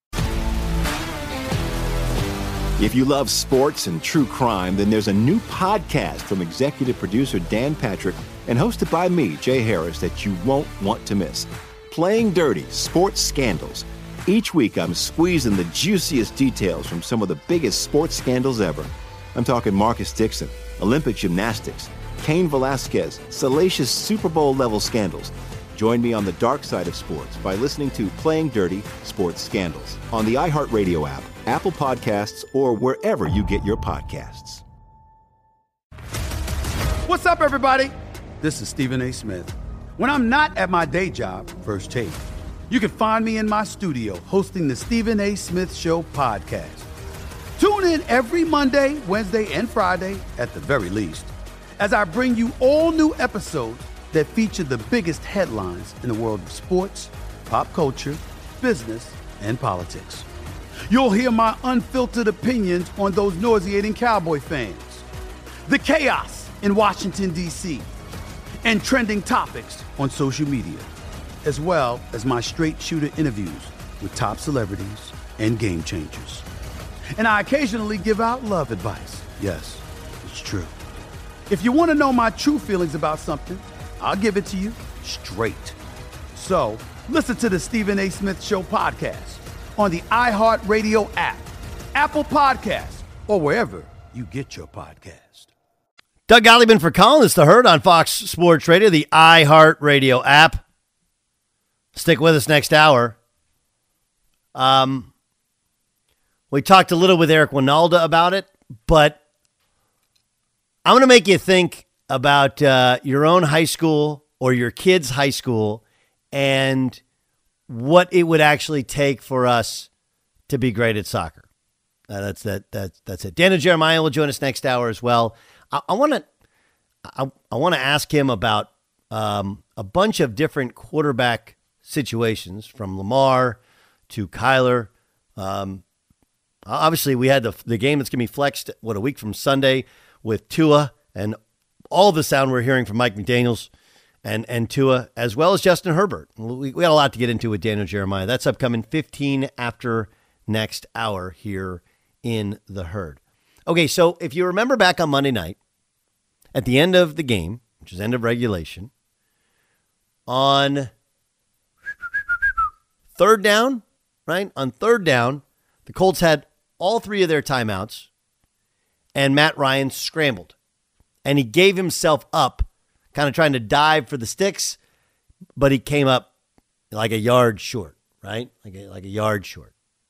If you love sports and true crime, then there's a new podcast from executive producer Dan Patrick and hosted by me, Jay Harris, that you won't want to miss. Playing Dirty: Sports Scandals. Each week, I'm squeezing the juiciest details from some of the biggest sports scandals ever. I'm talking Marcus Dixon, Olympic gymnastics, Cain Velasquez, salacious Super Bowl-level scandals. Join me on the dark side of sports by listening to Playing Dirty: Sports Scandals on the iHeartRadio app, Apple Podcasts, or wherever you get your podcasts. What's up, everybody? This is Stephen A. Smith. When I'm not at my day job, First Take, you can find me in my studio hosting the Stephen A. Smith Show podcast. Tune in every Monday, Wednesday, and Friday, at the very least, as I bring you all new episodes that feature the biggest headlines in the world of sports, pop culture, business, and politics. You'll hear my unfiltered opinions on those nauseating Cowboy fans, the chaos in Washington, D C, and trending topics on social media, as well as my straight shooter interviews with top celebrities and game changers. And I occasionally give out love advice. Yes, it's true. If you want to know my true feelings about something, I'll give it to you straight. So, listen to the Stephen A. Smith Show podcast on the iHeartRadio app, Apple Podcasts, or wherever you get your podcast. Doug Gottliebman for Colin. It's The Herd on Fox Sports Radio, the iHeartRadio app. Stick with us next hour. Um, we talked a little with Eric Winalda about it, but I'm going to make you think about uh, your own high school or your kid's high school and what it would actually take for us to be great at soccer. Uh, that's that. That's that's it. Daniel Jeremiah will join us next hour as well. I want to. I, I want to ask him about um, a bunch of different quarterback situations, from Lamar to Kyler. Um, obviously, we had the the game that's going to be flexed, what, a week from Sunday with Tua, and all the sound we're hearing from Mike McDaniels and, and Tua, as well as Justin Herbert. We, we got a lot to get into with Daniel Jeremiah. That's upcoming fifteen after next hour here in The Herd. Okay, so if you remember back on Monday night, at the end of the game, which is end of regulation, on third down, right? On third down, the Colts had all three of their timeouts, and Matt Ryan scrambled. And he gave himself up, kind of trying to dive for the sticks, but he came up like a yard short, right? Like a, like a yard short.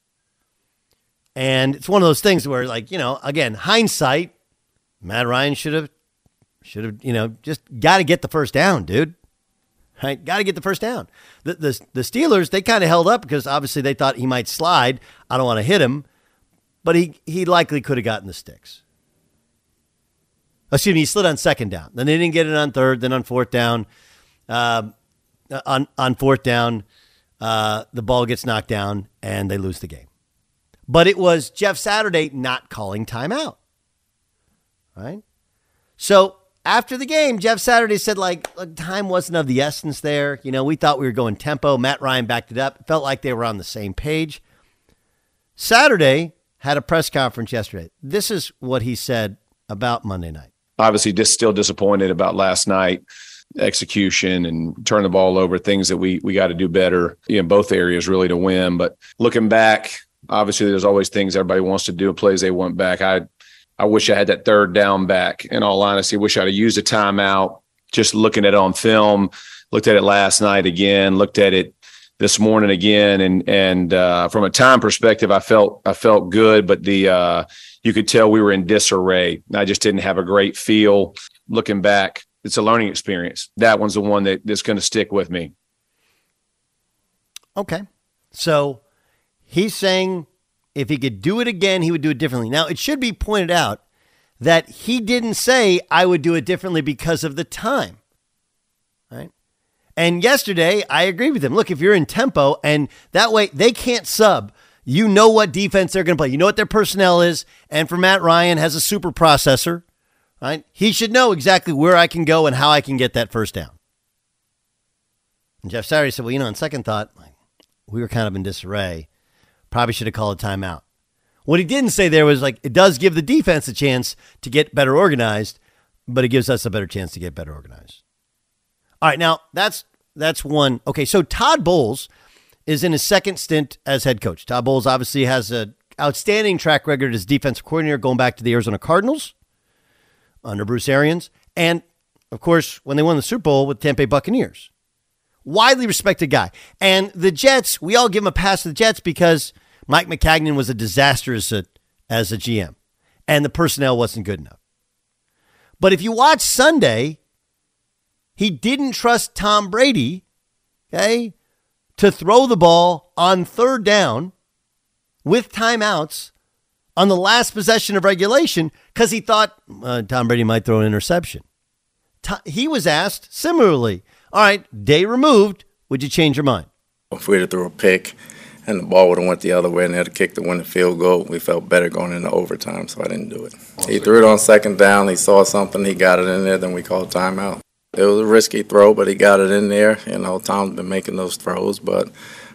And it's one of those things where, like, you know, again, hindsight, Matt Ryan should have, should have, you know, just got to get the first down, dude. Right? Got to get the first down. The, the, the Steelers, they kind of held up because obviously they thought he might slide. I don't want to hit him, but he, he likely could have gotten the sticks. Excuse me, he slid on second down. Then they didn't get it on third. Then on fourth down, uh, on, on fourth down, uh, the ball gets knocked down and they lose the game. But it was Jeff Saturday not calling timeout, right? So after the game, Jeff Saturday said, like, look, time wasn't of the essence there. You know, we thought we were going tempo. Matt Ryan backed it up. It felt like they were on the same page. Saturday had a press conference yesterday. This is what he said about Monday night. Obviously, just still disappointed about last night. Execution and turn the ball over, things that we we got to do better in both areas really to win. But looking back, obviously, there's always things everybody wants to do, plays they want back. I I wish I had that third down back. In all honesty, wish I'd have used a timeout. Just looking at it on film, looked at it last night again, looked at it this morning again, and and uh, from a time perspective, I felt I felt good, but the uh, you could tell we were in disarray. I just didn't have a great feel. Looking back, it's a learning experience. That one's the one that, that's going to stick with me. Okay, so he's saying if he could do it again, he would do it differently. Now, it should be pointed out that he didn't say I would do it differently because of the time, right? And yesterday, I agree with him. Look, if you're in tempo and that way they can't sub, you know what defense they're going to play. You know what their personnel is. And for Matt Ryan has a super processor, right? He should know exactly where I can go and how I can get that first down. And Jeff Saturday said, well, you know, on second thought, we were kind of in disarray. Probably should have called a timeout. What he didn't say there was, like, it does give the defense a chance to get better organized, but it gives us a better chance to get better organized. All right, now that's that's one. Okay, so Todd Bowles is in his second stint as head coach. Todd Bowles obviously has an outstanding track record as defensive coordinator going back to the Arizona Cardinals under Bruce Arians, and, of course, when they won the Super Bowl with Tampa Bay Buccaneers. Widely respected guy. And the Jets, we all give him a pass to the Jets because Mike Maccagnan was a disaster as a, as a G M, and the personnel wasn't good enough. But if you watch Sunday, he didn't trust Tom Brady, okay, to throw the ball on third down with timeouts on the last possession of regulation because he thought uh, Tom Brady might throw an interception. To- he was asked similarly, all right, day removed, would you change your mind? If we had threw a pick and the ball would have went the other way and they had to kick the winning field goal, we felt better going into overtime, so I didn't do it. He threw it on second down. He saw something. He got it in there. Then we called timeout. It was a risky throw, but he got it in there. You know, Tom's been making those throws, but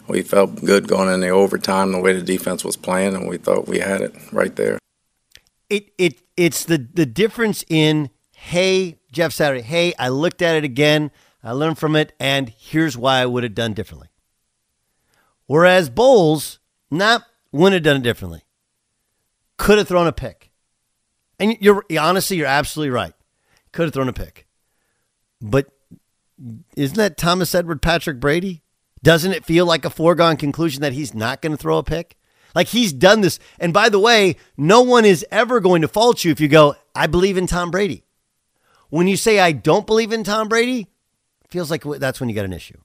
we felt good going in the overtime, the way the defense was playing, and we thought we had it right there. It it It's the, the difference in, hey, Jeff Saturday, hey, I looked at it again, I learned from it, and here's why I would have done differently. Whereas Bowles, not wouldn't have done it differently. Could have thrown a pick. And you're honestly, you're absolutely right. Could have thrown a pick. But isn't that Thomas Edward Patrick Brady? Doesn't it feel like a foregone conclusion that he's not going to throw a pick? Like he's done this. And by the way, no one is ever going to fault you if you go, I believe in Tom Brady. When you say, I don't believe in Tom Brady, it feels like that's when you got an issue.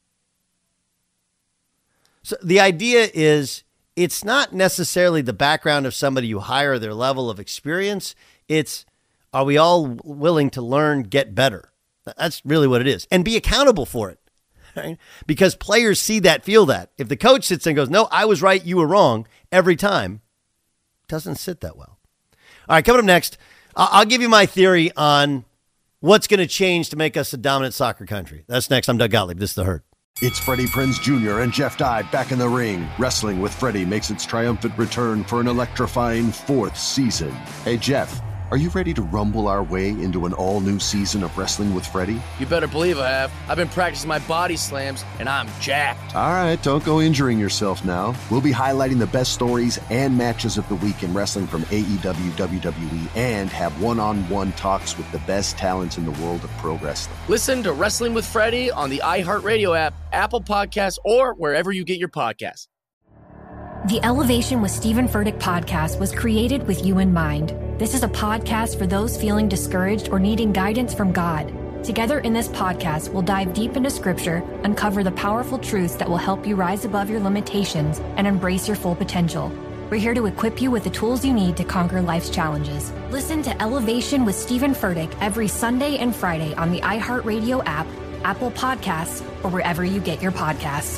So the idea is it's not necessarily the background of somebody you hire, their level of experience. It's, are we all willing to learn, get better? That's really what it is. And be accountable for it. Right? Because players see that, feel that. If the coach sits and goes, no, I was right, you were wrong, every time, it doesn't sit that well. All right, coming up next, I'll give you my theory on what's going to change to make us a dominant soccer country. That's next. I'm Doug Gottlieb. This is The Herd. It's Freddie Prinze Junior and Jeff Dye back in the ring. Wrestling with Freddie makes its triumphant return for an electrifying fourth season. Hey, Jeff, are you ready to rumble our way into an all-new season of Wrestling with Freddie? You better believe I have. I've been practicing my body slams, and I'm jacked. All right, don't go injuring yourself now. We'll be highlighting the best stories and matches of the week in wrestling from A E W, W W E, and have one-on-one talks with the best talents in the world of pro wrestling. Listen to Wrestling with Freddie on the iHeartRadio app, Apple Podcasts, or wherever you get your podcasts. The Elevation with Stephen Furtick podcast was created with you in mind. This is a podcast for those feeling discouraged or needing guidance from God. Together in this podcast, we'll dive deep into Scripture, uncover the powerful truths that will help you rise above your limitations and embrace your full potential. We're here to equip you with the tools you need to conquer life's challenges. Listen to Elevation with Stephen Furtick every Sunday and Friday on the iHeartRadio app, Apple Podcasts, or wherever you get your podcasts.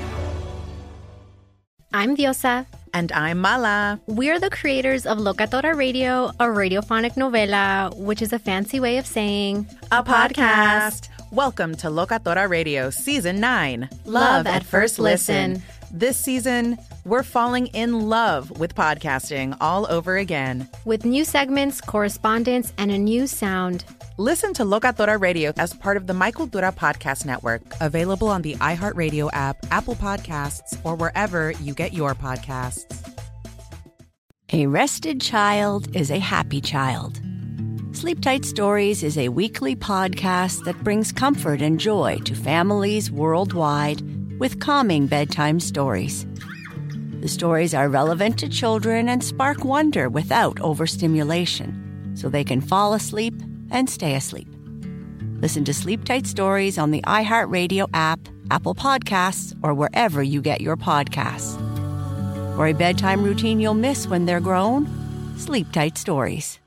I'm Diosa. And I'm Mala. We're the creators of Locatora Radio, a radiophonic novela, which is a fancy way of saying a podcast. Welcome to Locatora Radio Season nine. Love, love at first listen. listen. This season, we're falling in love with podcasting all over again. With new segments, correspondence, and a new sound. Listen to Locatora Radio as part of the Michael Dura Podcast Network. Available on the iHeartRadio app, Apple Podcasts, or wherever you get your podcasts. A rested child is a happy child. Sleep Tight Stories is a weekly podcast that brings comfort and joy to families worldwide with calming bedtime stories. The stories are relevant to children and spark wonder without overstimulation, so they can fall asleep and stay asleep. Listen to Sleep Tight Stories on the iHeartRadio app, Apple Podcasts, or wherever you get your podcasts. For a bedtime routine you'll miss when they're grown, Sleep Tight Stories.